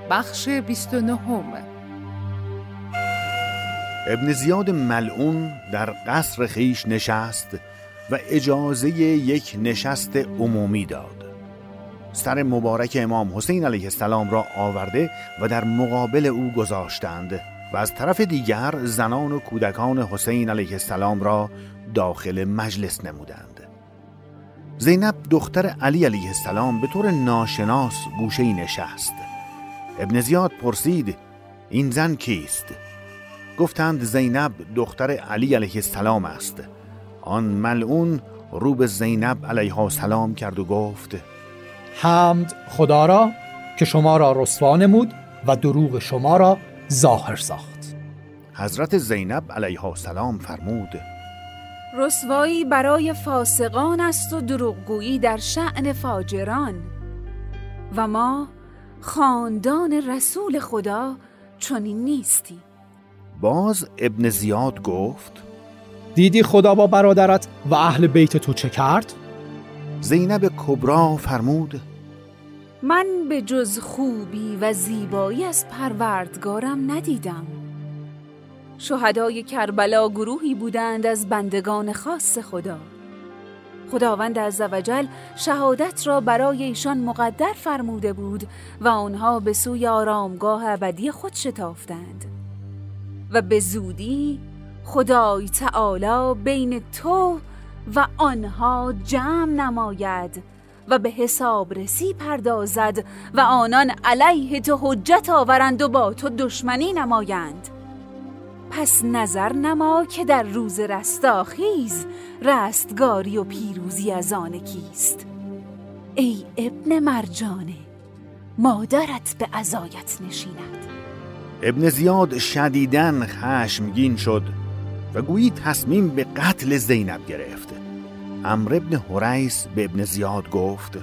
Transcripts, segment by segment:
بخش 29. ابن زیاد ملعون در قصر خیش نشست و اجازه یک نشست عمومی داد. سر مبارک امام حسین علیه السلام را آورده و در مقابل او گذاشتند و از طرف دیگر زنان و کودکان حسین علیه السلام را داخل مجلس نمودند. زینب دختر علی علیه السلام به طور ناشناس گوشه‌ای نشست. ابن زیاد پرسید: این زن کیست؟ گفتند زینب دختر علی علیه السلام است. آن ملعون رو به زینب علیها السلام کرد و گفت: حمد خدا را که شما را رسوا نمود و دروغ شما را ظاهر ساخت. حضرت زینب علیها السلام فرمود: رسوایی برای فاسقان است و دروغگویی در شأن فاجران، و ما خاندان رسول خدا چنین نیستی. باز ابن زیاد گفت: دیدی خدا با برادرت و اهل بیت تو چه کرد؟ زینب کبرا فرمود: من به جز خوبی و زیبایی از پروردگارم ندیدم. شهدای کربلا گروهی بودند از بندگان خاص خدا. خداوند عزوجل شهادت را برای ایشان مقدر فرموده بود و آنها به سوی آرامگاه ابدی خود شتافتند و به زودی خدای تعالی بین تو و آنها جمع نماید و به حسابرسی پردازد و آنان علیه تو حجت آورند و با تو دشمنی نمایند. پس نظر نما که در روز رستاخیز رستگاری و پیروزی از آن کیست. ای ابن مرجانه، مادرت به عزایت نشیند. ابن زیاد شدیداً خشمگین شد و گویی تصمیم به قتل زینب گرفت. عمرو ابن حریث به ابن زیاد گفت: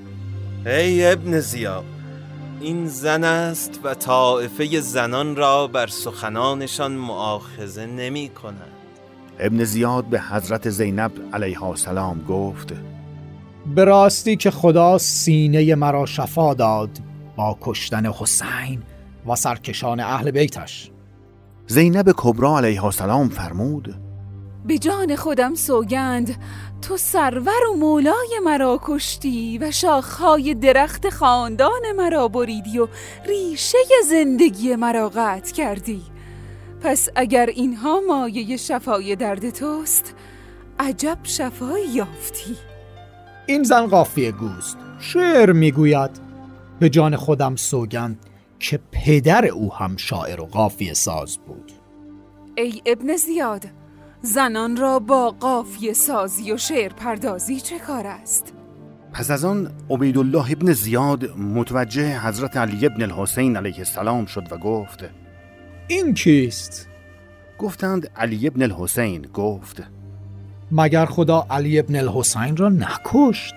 ای ابن زیاد، این زن است و طائفه زنان را بر سخنانشان مؤاخذه نمی کند. ابن زیاد به حضرت زینب علیها السلام گفت: به راستی که خدا سینه مرا شفا داد با کشتن حسین و سرکشان اهل بیتش. زینب کبرا علیها السلام فرمود: به جان خودم سوگند تو سرور و مولای مرا کشتی و شاخهای درخت خاندان مرا بریدی و ریشه زندگی مرا قطع کردی. پس اگر اینها مایه شفای درد توست، عجب شفایی یافتی. این زن قافیه گوست، شعر میگوید: به جان خودم سوگند که پدر او هم شاعر و قافیه ساز بود. ای ابن زیاد، زنان را با قافیه سازی و شعر پردازی چه کار است؟ پس از آن عبیدالله ابن زیاد متوجه حضرت علی ابن الحسین علیه السلام شد و گفت: این کیست؟ گفتند علی ابن الحسین. گفت: مگر خدا علی ابن الحسین را نکشت؟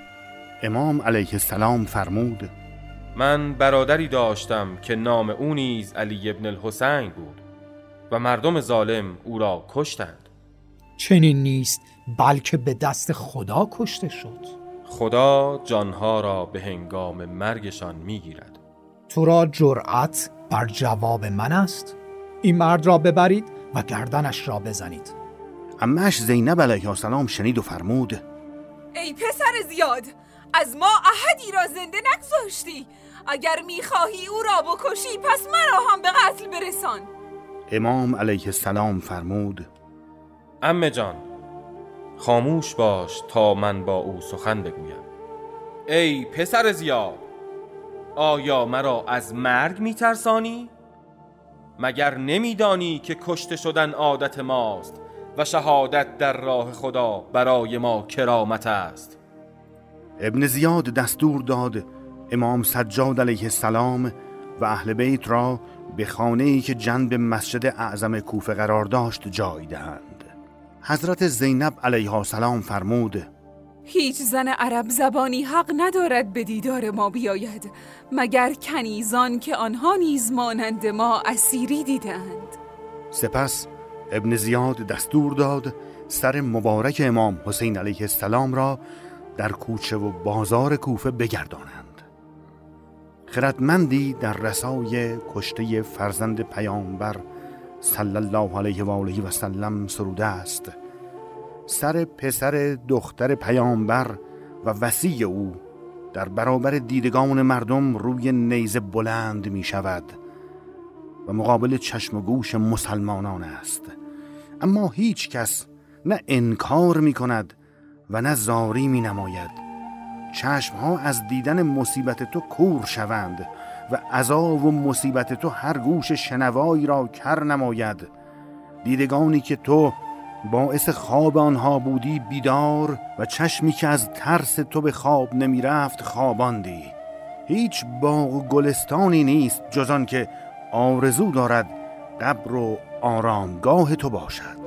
امام علیه السلام فرمود: من برادری داشتم که نام او نیز علی ابن الحسین بود و مردم ظالم او را کشتند. چنین نیست، بلکه به دست خدا کشته شد. خدا جانها را به هنگام مرگشان میگیرد. تو را جرأت بر جواب من است؟ این مرد را ببرید و گردنش را بزنید. عمه‌اش زینب علیها السلام شنید و فرمود: ای پسر زیاد، از ما احدی را زنده نگذاشتی. اگر میخواهی او را بکشی، پس مرا هم به قتل برسان. امام علیه السلام فرمود: عمه جان، خاموش باش تا من با او سخن بگویم. ای پسر زیاد، آیا مرا از مرگ میترسانی؟ مگر نمیدانی که کشته شدن عادت ماست و شهادت در راه خدا برای ما کرامت است؟ ابن زیاد دستور داد امام سجاد علیه السلام و اهل بیت را به خانه‌ای که جنب مسجد اعظم کوفه قرار داشت جای دهند. حضرت زینب علیها السلام فرمود: هیچ زن عرب زبانی حق ندارد به دیدار ما بیاید مگر کنیزان که آنها نیز مانند ما اسیری دیدند. سپس ابن زیاد دستور داد سر مبارک امام حسین علیه السلام را در کوچه و بازار کوفه بگردانند. خردمندی در رسای کشته فرزند پیامبر صلی الله علیه و آله و سلم سروده است: سر پسر دختر پیامبر و وصی او در برابر دیدگان مردم روی نیزه بلند می شود و مقابل چشم و گوش مسلمانان است، اما هیچ کس نه انکار می کند و نه زاری می نماید. چشمها از دیدن مصیبت تو کور شوند و عذاب و مصیبت تو هر گوش شنوایی را کر نماید. دیدگانی که تو باعث خواب آنها بودی بیدار و چشمی که از ترس تو به خواب نمی رفت خواباندی. هیچ باغ و گلستانی نیست جز آن که آرزو دارد قبر و آرامگاه تو باشد.